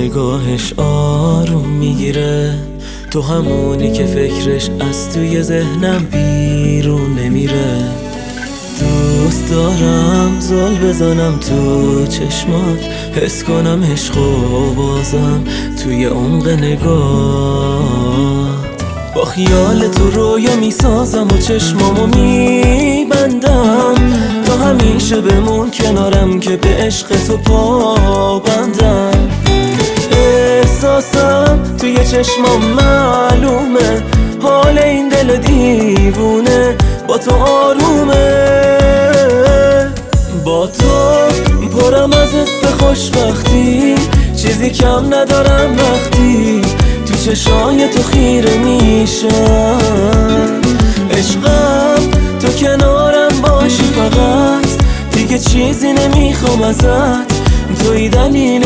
نگاهش آروم میگیره، تو همونی که فکرش از توی ذهنم بیرون نمیره. دوست دارم زل بزنم تو چشمات، حس کنم عشق و بازم توی عمق نگاه. با خیال تو رویا میسازم و چشمامو میبندم، تا همیشه بمون کنارم که به عشق تو پابندم. احساسم توی چشمام معلومه، حال این دل دیوونه با تو آرومه. با تو پرم از حس خوشبختی، چیزی کم ندارم وقتی تو چشای تو خیره میشم. عشقم تو کنارم باشی فقط، دیگه چیزی نمیخوام ازت، توی دلیل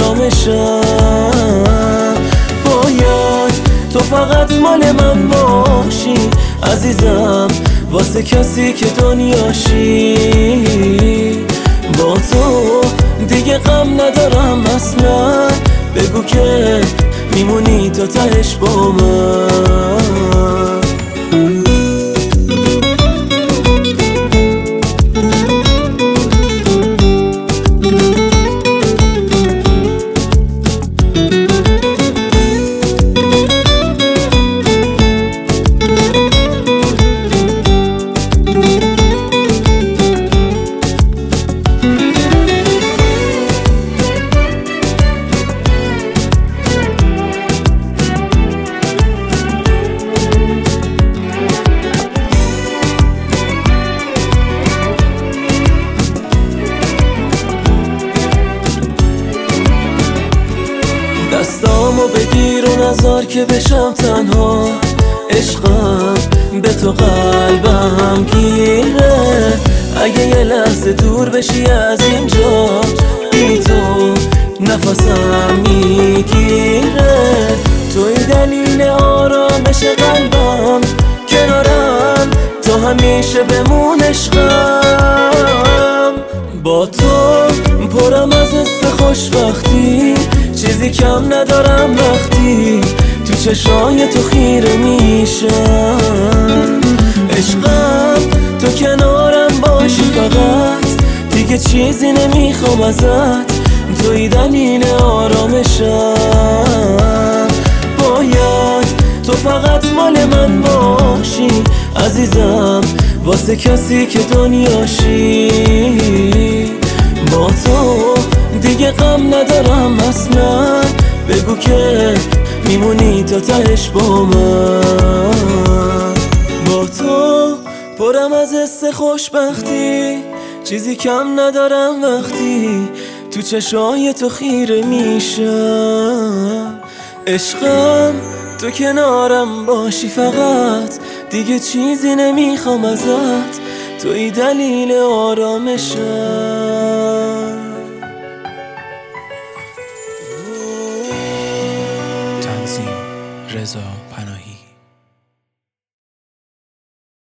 آرامشم. باید تو فقط مال من باشی عزیزم، واسه کسی که دنیاشی. با تو دیگه غم ندارم اصلا، بگو که میمونی تا تهش با من. دستامو بگیر و نذار که بشم تنها، عشقم به تو قلبم گیره. اگه یه لحظه دور بشی از اینجا، بی تو نفسم میگیره. توی دلیل آرامش قلبم، کنارم تا همیشه بمون عشقم. با تو پرم از حس خوشبختی، چیزی کم ندارم وقتی تو چشای تو خیره میشم. عشقم تو کنارم باشی فقط، دیگه چیزی نمیخوام ازت، توی دلیل آرامشم. باید تو فقط مال من باشی عزیزم، واسه کسی که دنیاشی. با تو دیگه غم ندارم اصلا، بگو که میمونی تا تهش با من. با تو پرم از حس خوشبختی، چیزی کم ندارم وقتی تو چشای تو خیره میشم. عشقم تو کنارم باشی فقط، دیگه چیزی نمیخوام ازت، توی دلیل آرامشم.